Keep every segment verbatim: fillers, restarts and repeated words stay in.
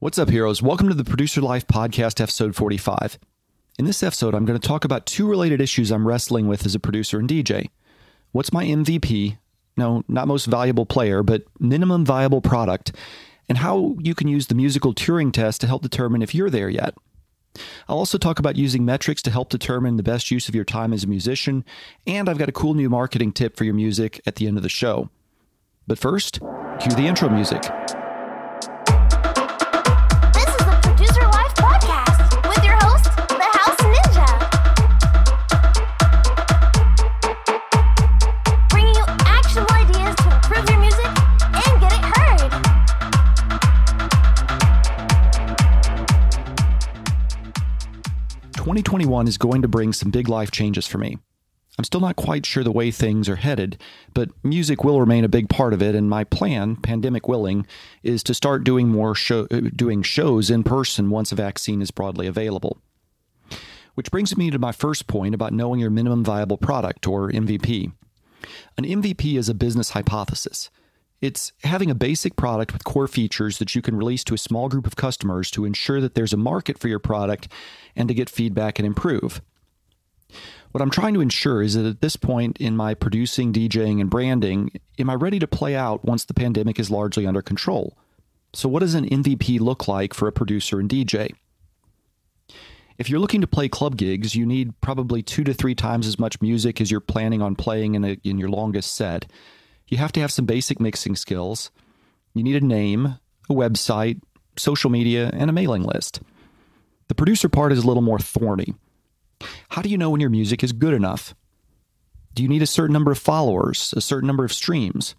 What's up, heroes? Welcome to the Producer Life Podcast, episode forty-five. In this episode, I'm going to talk about two related issues I'm wrestling with as a producer and D J. What's my M V P? No, not most valuable player, but minimum viable product, and how you can use the musical Turing test to help determine if you're there yet. I'll also talk about using metrics to help determine the best use of your time as a musician, and I've got a cool new marketing tip for your music at the end of the show. But first, cue the intro music. twenty twenty-one is going to bring some big life changes for me. I'm still not quite sure the way things are headed, but music will remain a big part of it, and my plan, pandemic willing, is to start doing more show, doing shows in person once a vaccine is broadly available. Which brings me to my first point about knowing your minimum viable product, or M V P. An M V P is a business hypothesis. It's having a basic product with core features that you can release to a small group of customers to ensure that there's a market for your product and to get feedback and improve. What I'm trying to ensure is that at this point in my producing, DJing, and branding, am I ready to play out once the pandemic is largely under control? So what does an M V P look like for a producer and D J? If you're looking to play club gigs, you need probably two to three times as much music as you're planning on playing in, a, in your longest set. You have to have some basic mixing skills. You need a name, a website, social media, and a mailing list. The producer part is a little more thorny. How do you know when your music is good enough? Do you need a certain number of followers, a certain number of streams?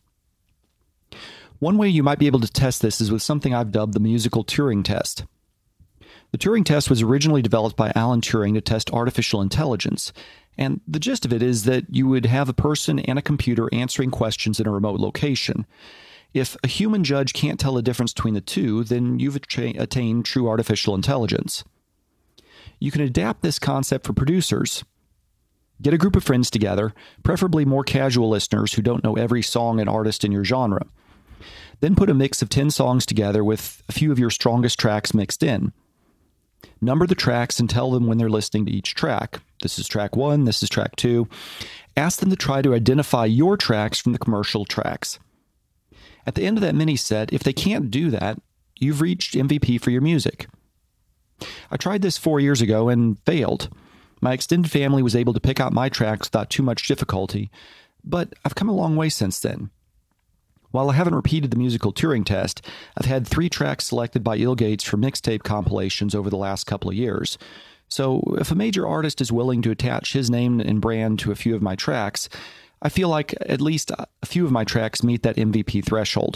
One way you might be able to test this is with something I've dubbed the musical Turing test. The Turing test was originally developed by Alan Turing to test artificial intelligence. And the gist of it is that you would have a person and a computer answering questions in a remote location. If a human judge can't tell the difference between the two, then you've attained true artificial intelligence. You can adapt this concept for producers. Get a group of friends together, preferably more casual listeners who don't know every song and artist in your genre. Then put a mix of ten songs together with a few of your strongest tracks mixed in. Number the tracks and tell them when they're listening to each track. This is track one, this is track two. Ask them to try to identify your tracks from the commercial tracks. At the end of that mini set, if they can't do that, you've reached M V P for your music. I tried this four years ago and failed. My extended family was able to pick out my tracks without too much difficulty, but I've come a long way since then. While I haven't repeated the musical Turing test, I've had three tracks selected by Il Gates for mixtape compilations over the last couple of years. So if a major artist is willing to attach his name and brand to a few of my tracks, I feel like at least a few of my tracks meet that M V P threshold.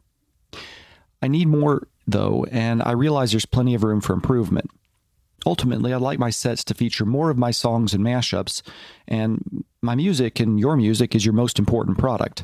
I need more, though, and I realize there's plenty of room for improvement. Ultimately, I'd like my sets to feature more of my songs and mashups, and my music and your music is your most important product.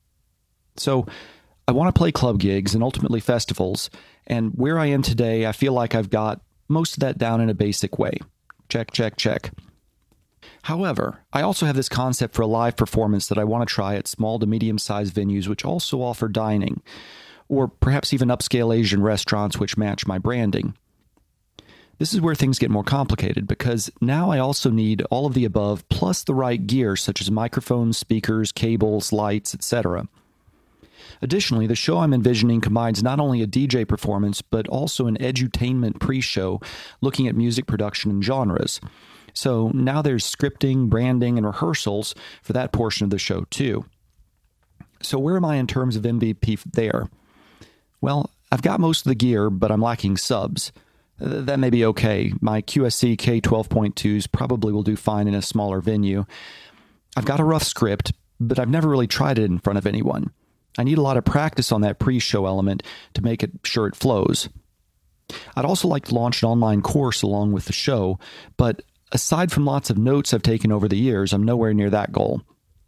So I want to play club gigs and ultimately festivals, and where I am today, I feel like I've got most of that down in a basic way. Check, check, check. However, I also have this concept for a live performance that I want to try at small to medium-sized venues which also offer dining, or perhaps even upscale Asian restaurants which match my branding. This is where things get more complicated because now I also need all of the above plus the right gear such as microphones, speakers, cables, lights, et cetera. Additionally, the show I'm envisioning combines not only a D J performance, but also an edutainment pre-show looking at music production and genres. So now there's scripting, branding, and rehearsals for that portion of the show too. So where am I in terms of M V P there? Well, I've got most of the gear, but I'm lacking subs. That may be okay. My Q S C K twelve point twos probably will do fine in a smaller venue. I've got a rough script, but I've never really tried it in front of anyone. I need a lot of practice on that pre-show element to make it sure it flows. I'd also like to launch an online course along with the show, but aside from lots of notes I've taken over the years, I'm nowhere near that goal.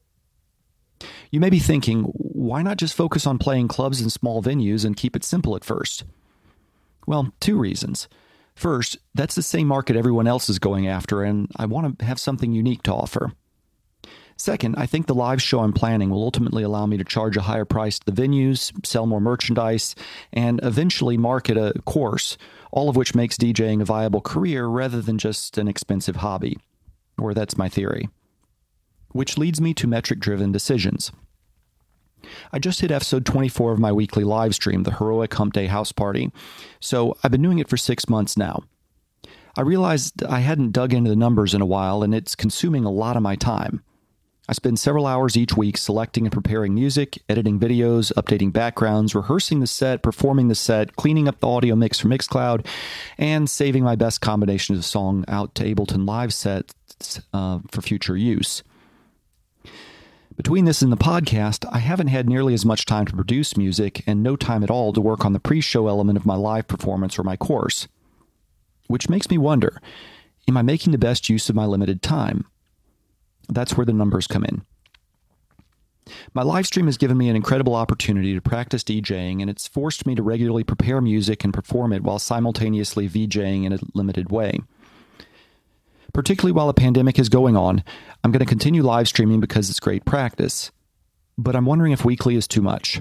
You may be thinking, why not just focus on playing clubs and small venues and keep it simple at first? Well, two reasons. First, that's the same market everyone else is going after, and I want to have something unique to offer. Second, I think the live show I'm planning will ultimately allow me to charge a higher price to the venues, sell more merchandise, and eventually market a course, all of which makes DJing a viable career rather than just an expensive hobby. Or that's my theory. Which leads me to metric-driven decisions. I just hit episode twenty-four of my weekly live stream, the Heroic Hump Day House Party, so I've been doing it for six months now. I realized I hadn't dug into the numbers in a while, and it's consuming a lot of my time. I spend several hours each week selecting and preparing music, editing videos, updating backgrounds, rehearsing the set, performing the set, cleaning up the audio mix for Mixcloud, and saving my best combinations of song out to Ableton Live sets uh, for future use. Between this and the podcast, I haven't had nearly as much time to produce music and no time at all to work on the pre-show element of my live performance or my course. Which makes me wonder, am I making the best use of my limited time? That's where the numbers come in. My live stream has given me an incredible opportunity to practice DJing, and it's forced me to regularly prepare music and perform it while simultaneously VJing in a limited way. Particularly while the pandemic is going on, I'm going to continue live streaming because it's great practice. But I'm wondering if weekly is too much.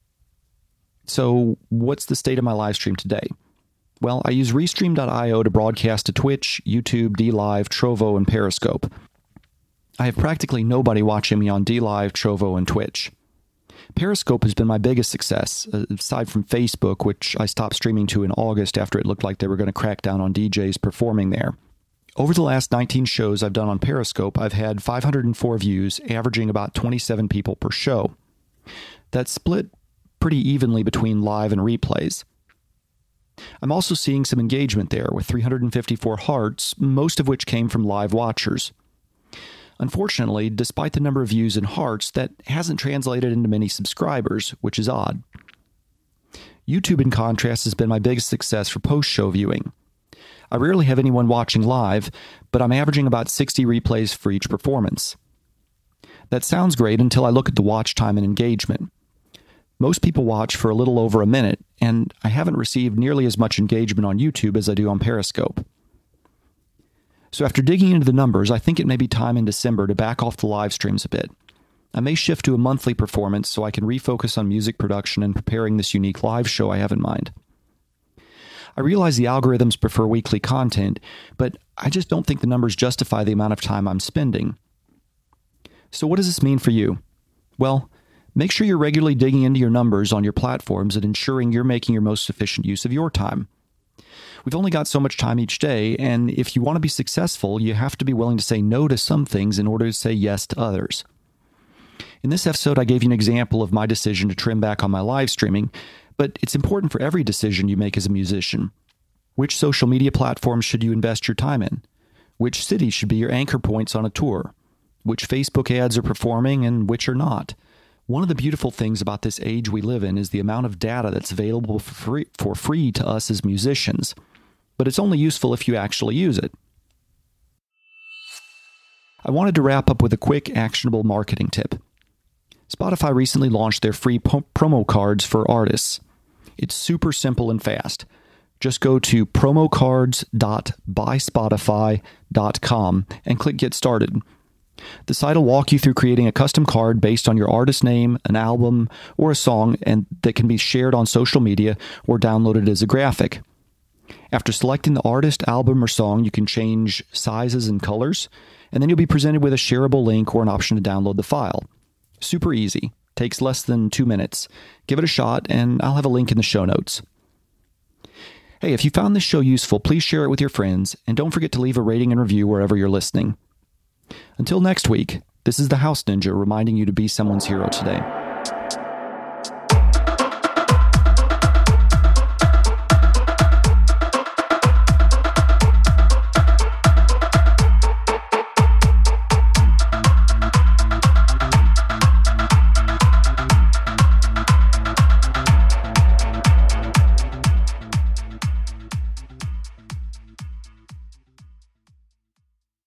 So, what's the state of my live stream today? Well, I use Restream dot io to broadcast to Twitch, YouTube, DLive, Trovo, and Periscope. I have practically nobody watching me on DLive, Trovo, and Twitch. Periscope has been my biggest success, aside from Facebook, which I stopped streaming to in August after it looked like they were going to crack down on D Js performing there. Over the last nineteen shows I've done on Periscope, I've had five hundred four views, averaging about twenty-seven people per show. That's split pretty evenly between live and replays. I'm also seeing some engagement there, with three hundred fifty-four hearts, most of which came from live watchers. Unfortunately, despite the number of views and hearts, that hasn't translated into many subscribers, which is odd. YouTube, in contrast, has been my biggest success for post-show viewing. I rarely have anyone watching live, but I'm averaging about sixty replays for each performance. That sounds great until I look at the watch time and engagement. Most people watch for a little over a minute, and I haven't received nearly as much engagement on YouTube as I do on Periscope. So after digging into the numbers, I think it may be time in December to back off the live streams a bit. I may shift to a monthly performance so I can refocus on music production and preparing this unique live show I have in mind. I realize the algorithms prefer weekly content, but I just don't think the numbers justify the amount of time I'm spending. So what does this mean for you? Well, make sure you're regularly digging into your numbers on your platforms and ensuring you're making your most efficient use of your time. We've only got so much time each day, and if you want to be successful, you have to be willing to say no to some things in order to say yes to others. In this episode, I gave you an example of my decision to trim back on my live streaming, but it's important for every decision you make as a musician. Which social media platforms should you invest your time in? Which cities should be your anchor points on a tour? Which Facebook ads are performing and which are not? One of the beautiful things about this age we live in is the amount of data that's available for free, for free to us as musicians. But it's only useful if you actually use it. I wanted to wrap up with a quick, actionable marketing tip. Spotify recently launched their free po- promo cards for artists. It's super simple and fast. Just go to promo cards dot buy spotify dot com and click Get Started. The site will walk you through creating a custom card based on your artist name, an album, or a song, and that can be shared on social media or downloaded as a graphic. After selecting the artist, album, or song, you can change sizes and colors, and then you'll be presented with a shareable link or an option to download the file. Super easy. Takes less than two minutes. Give it a shot, and I'll have a link in the show notes. Hey, if you found this show useful, please share it with your friends, and don't forget to leave a rating and review wherever you're listening. Until next week, this is the House Ninja reminding you to be someone's hero today.